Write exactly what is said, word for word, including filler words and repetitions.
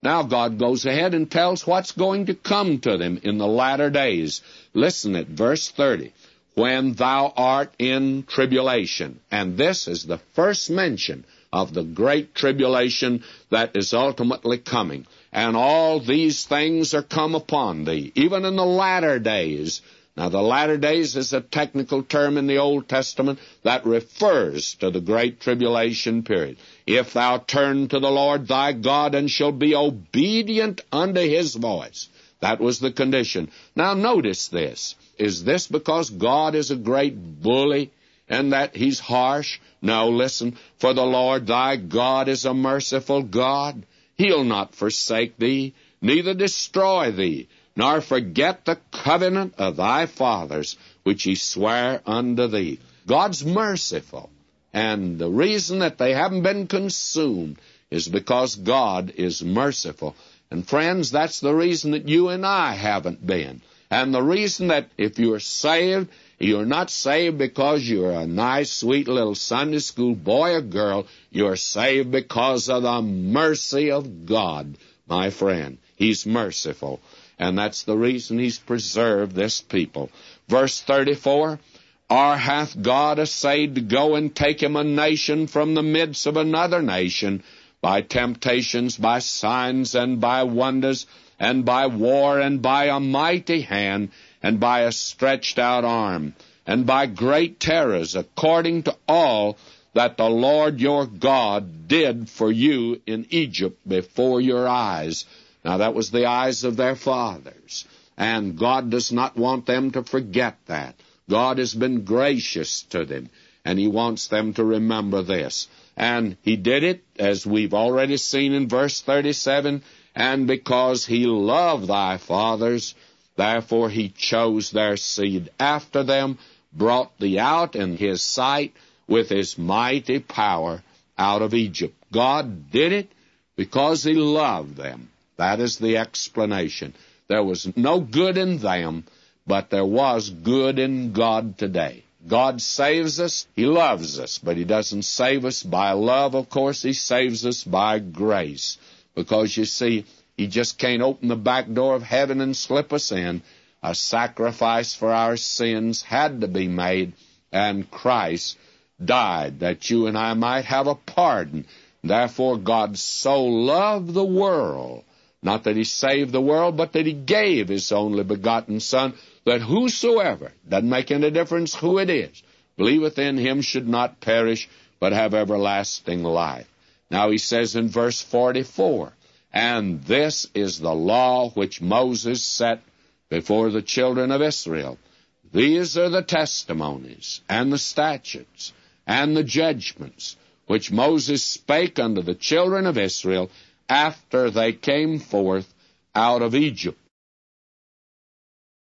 Now God goes ahead and tells what's going to come to them in the latter days. Listen at verse thirty. When thou art in tribulation. And this is the first mention of the great tribulation that is ultimately coming. And all these things are come upon thee, even in the latter days. Now, the latter days is a technical term in the Old Testament that refers to the great tribulation period. If thou turn to the Lord thy God and shall be obedient unto his voice. That was the condition. Now, notice this. Is this because God is a great bully and that he's harsh? No, listen. For the Lord thy God is a merciful God. He'll not forsake thee, neither destroy thee, nor forget the covenant of thy fathers, which he sware unto thee. God's merciful, and the reason that they haven't been consumed is because God is merciful. And friends, that's the reason that you and I haven't been. And the reason that if you're saved, you're not saved because you're a nice, sweet little Sunday school boy or girl. You're saved because of the mercy of God, my friend. He's merciful. And that's the reason he's preserved this people. Verse thirty-four, or hath God essayed to go and take him a nation from the midst of another nation, by temptations, by signs, and by wonders, and by war, and by a mighty hand, and by a stretched out arm, and by great terrors, according to all that the Lord your God did for you in Egypt before your eyes. Now, that was the eyes of their fathers, and God does not want them to forget that. God has been gracious to them, and he wants them to remember this. And he did it, as we've already seen in verse thirty-seven, and because he loved thy fathers, therefore he chose their seed after them, brought thee out in his sight with his mighty power out of Egypt. God did it because he loved them. That is the explanation. There was no good in them, but there was good in God today. God saves us. He loves us, but he doesn't save us by love, of course. He saves us by grace. Because, you see, he just can't open the back door of heaven and slip us in. A sacrifice for our sins had to be made, and Christ died that you and I might have a pardon. Therefore, God so loved the world, not that he saved the world, but that he gave his only begotten Son, that whosoever, doesn't make any difference who it is, believeth in him should not perish, but have everlasting life. Now he says in verse forty-four, and this is the law which Moses set before the children of Israel. These are the testimonies, and the statutes, and the judgments, which Moses spake unto the children of Israel, after they came forth out of Egypt.